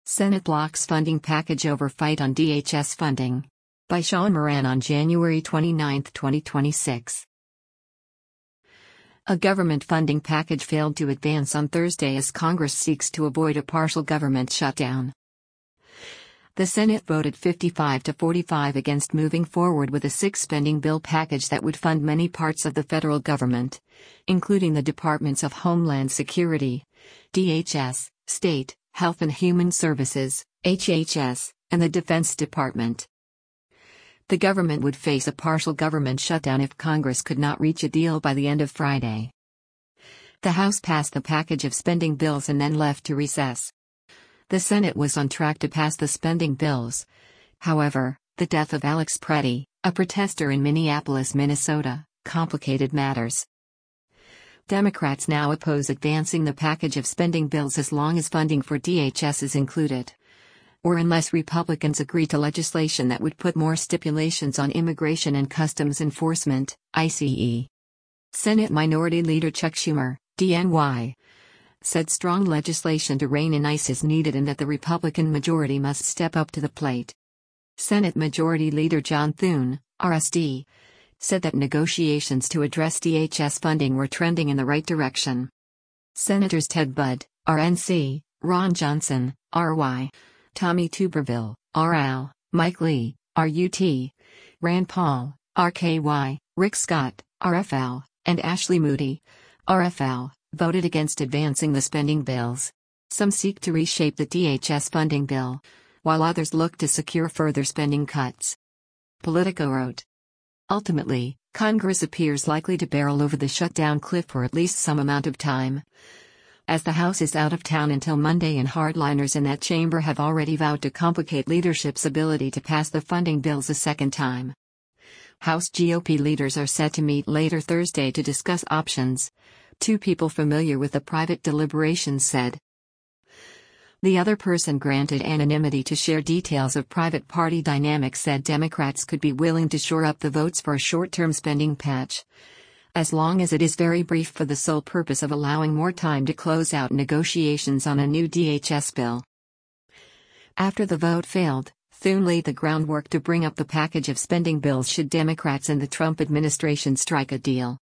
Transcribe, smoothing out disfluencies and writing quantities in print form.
Senate blocks funding package over fight on DHS funding. By Sean Moran on January 29, 2026. A government funding package failed to advance on Thursday as Congress seeks to avoid a partial government shutdown. The Senate voted 55 to 45 against moving forward with a six-spending bill package that would fund many parts of the federal government, including the Departments of Homeland Security, DHS, State, Health and Human Services, HHS, and the Defense Department. The government would face a partial government shutdown if Congress could not reach a deal by the end of Friday. The House passed the package of spending bills and then left to recess. The Senate was on track to pass the spending bills. However, the death of Alex Preddy, a protester in Minneapolis, Minnesota, complicated matters. Democrats now oppose advancing the package of spending bills as long as funding for DHS is included, or unless Republicans agree to legislation that would put more stipulations on Immigration and Customs Enforcement, ICE. Senate Minority Leader Chuck Schumer, DNY, said strong legislation to rein in ICE is needed and that the Republican majority must step up to the plate. Senate Majority Leader John Thune, RSD, said that negotiations to address DHS funding were trending in the right direction. Senators Ted Budd, RNC, Ron Johnson, RY, Tommy Tuberville, RL, Mike Lee, RUT, Rand Paul, RKY, Rick Scott, RFL, and Ashley Moody, RFL, voted against advancing the spending bills. Some seek to reshape the DHS funding bill, while others look to secure further spending cuts. Politico wrote. Ultimately, Congress appears likely to barrel over the shutdown cliff for at least some amount of time. As the House is out of town until Monday and hardliners in that chamber have already vowed to complicate leadership's ability to pass the funding bills a second time. House GOP leaders are set to meet later Thursday to discuss options. Two people familiar with the private deliberations said. The other person granted anonymity to share details of private party dynamics said Democrats could be willing to shore up the votes for a short-term spending patch, as long as it is very brief, for the sole purpose of allowing more time to close out negotiations on a new DHS bill. After the vote failed, Thune laid the groundwork to bring up the package of spending bills should Democrats and the Trump administration strike a deal.